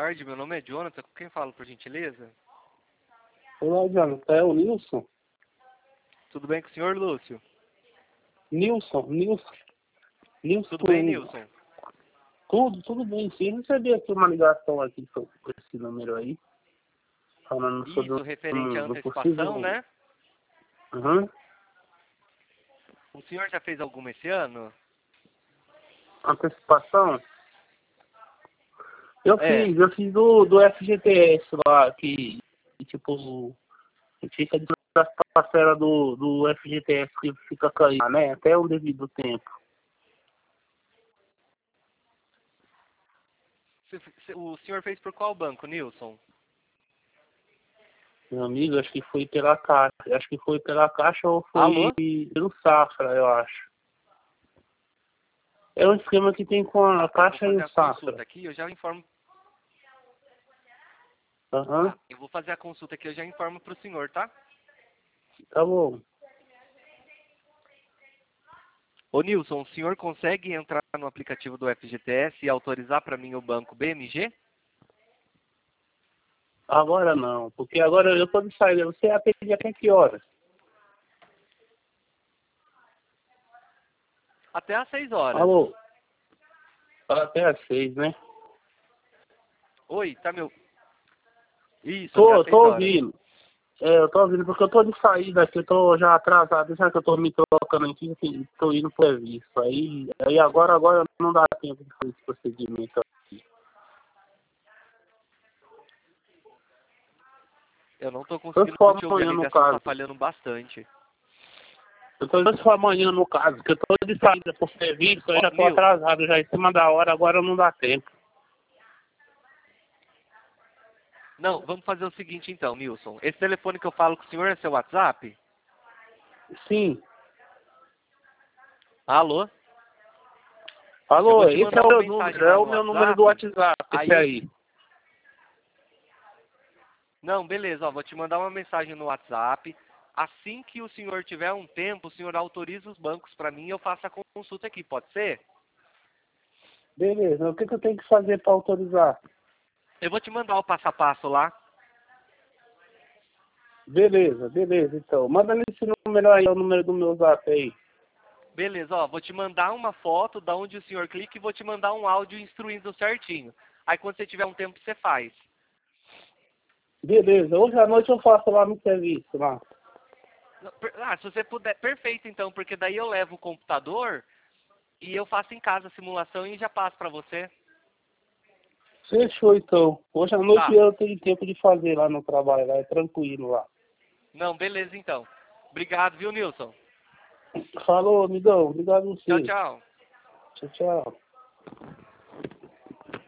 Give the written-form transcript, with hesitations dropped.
tarde, meu nome é Jonathan, com quem falo, por gentileza? Olá, Jonathan, é o Nilson? Tudo bem com o senhor, Lúcio? Nilson. Tudo bem, Nilson? Tudo bem, sim. Eu recebi aqui uma ligação aqui com esse número aí, falando sobre Isso, referente à do antecipação, possível... né? Uhum. O senhor já fez alguma esse ano? Antecipação? Eu É. fiz do FGTS lá, que tipo, fica de parcela do FGTS que fica caindo, né? Até o devido tempo. O senhor fez por qual banco, Nilson? Meu amigo, acho que foi pela Caixa. Acho que foi pela Caixa ou foi Alô? pelo Safra, eu acho. É um esquema que tem com a Caixa e Eu vou fazer o a consulta Safra. aqui, eu já informo. Aham, Tá, eu vou fazer a consulta aqui, eu já informo pro senhor, tá? tá bom. Ô Nilson, o senhor consegue entrar no aplicativo do FGTS e autorizar para mim o banco BMG? Agora não, porque agora eu tô de saída. Você atende até que horas? Até às 6 horas. Alô? Até às 6, né? Oi, tá meu... Isso, até às Tô 6 horas. ouvindo. É, eu tô ouvindo porque eu tô de saída aqui, eu tô já atrasado, já que eu tô me trocando aqui, assim, tô indo pro serviço. Aí agora não dá tempo de fazer esse procedimento. Eu não tô Só se conseguindo for te ouvir, a amanhã no ligação tá caso. falhando bastante. Eu tô indo se for amanhã no caso, que eu tô de saída pro serviço, eu Ó, já tô Nil, atrasado já em cima da hora, agora não dá tempo. não, vamos fazer o seguinte então, Nilson. Esse telefone que eu falo com o senhor é seu WhatsApp? Sim. Alô? Eu vou Alô, te esse é mandar o uma meu mensagem número, é lá o no meu número do WhatsApp. WhatsApp, esse Aí, aí. não, beleza, ó, vou te mandar uma mensagem no WhatsApp. Assim que o senhor tiver um tempo, o senhor autoriza os bancos para mim e eu faço a consulta aqui, pode ser? Beleza, o que eu tenho que fazer para autorizar? Eu vou te mandar o passo a passo lá. Beleza, então. Manda nesse número aí, é o número do meu zap aí. Beleza, ó, vou te mandar uma foto da onde o senhor clica e vou te mandar um áudio instruindo certinho. Aí quando você tiver um tempo, você faz. Beleza, hoje à noite eu faço lá no serviço, lá. Ah, se você puder, perfeito então, porque daí eu levo o computador e eu faço em casa a simulação e já passo para você. Fechou então. Hoje à noite Tá. eu tenho tempo de fazer lá no trabalho, lá, é tranquilo lá. Não, beleza então. Obrigado, viu, Nilson? Falou, amigão. Obrigado a Tchau, você. tchau. Tchau, tchau.